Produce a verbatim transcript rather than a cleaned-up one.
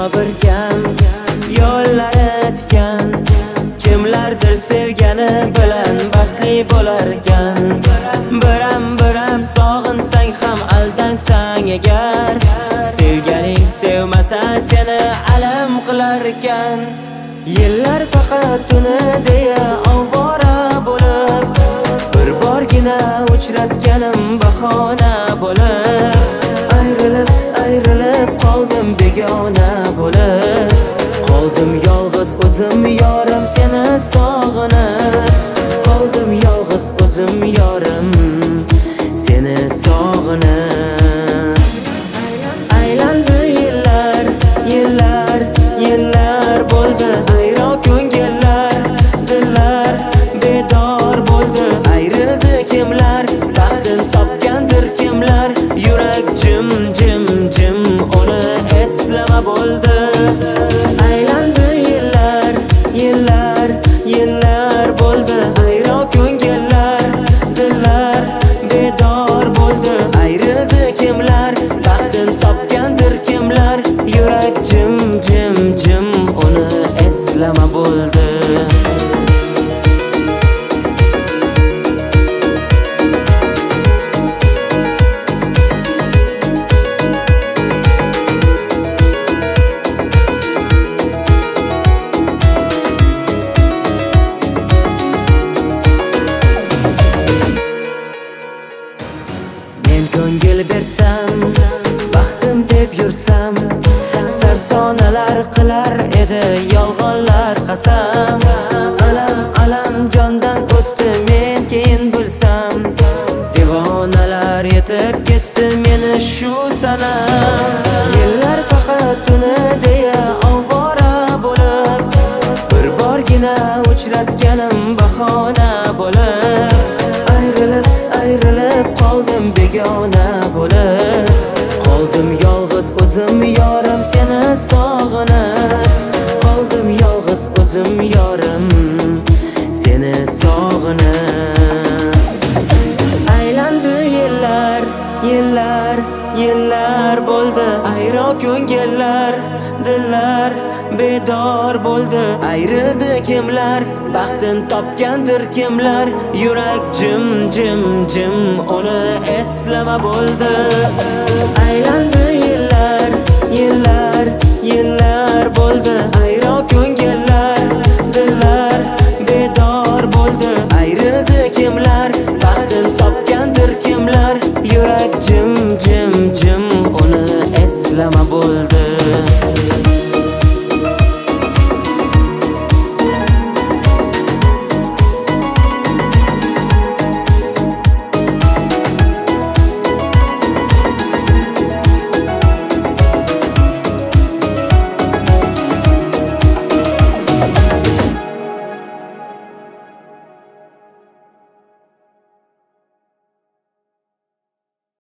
birkan, yo'llari tikan. Kimlardir sevgani bilan baxtli bo'larkan. Biram biram sog'insang ham aldansang agar, sevganing sevmasa seni alam qilarkan. Yillar faqat uni deya ovora bo'lib, bir borgina uchratganim bahona bo'lib, ayrilib ayrilib qoldim begona bo'lib, qoldim yolg'iz o'zim yorim seni sog'inib, qoldim yolg'iz o'zim yorim seni sog'inib. Aylandi yillar, yillar, yillar bo'ldi, ayro ko'ngillar, dillar bedor bo'ldi. Ayrildi kimlar, baxtin topgandir kimlar, yurak jim jim jim uni eslama bo'ldi. Aylandi yillar, yillar, yillar bo'ldi, ayro ko'ngillar, dillar bedor bo'ldi. Ayrildi kimlar, baxtin topgandir kimlar, yurak jim jim jim uni eslama bo'ldi. Men ko'ngil bersam, baxtim deb yursam, sarsonalar qilar edi yolg'onlar qasam. Alam alam jondan o'tdi men keyin bilsam, devonalar yetib ketdi meni shu sanam. Yillar faqat uni deya ovora bo'lib, bir borgina uchratganim bahona bo'lib, ayrilib ayrilib qoldim begona bo'lib, qoldim yolg'iz o'zim yorim seni sog'inib, qoldim yolg'iz o'zim yorim seni sog'inib. Aylandi yillar, yillar, yillar bo'ldi, ayro ko'ngillar, dillar bedor bo'ldi. Ayrildi kimlar, baxtin topgandir kimlar, yurak jim jim jim uni eslama bo'ldi.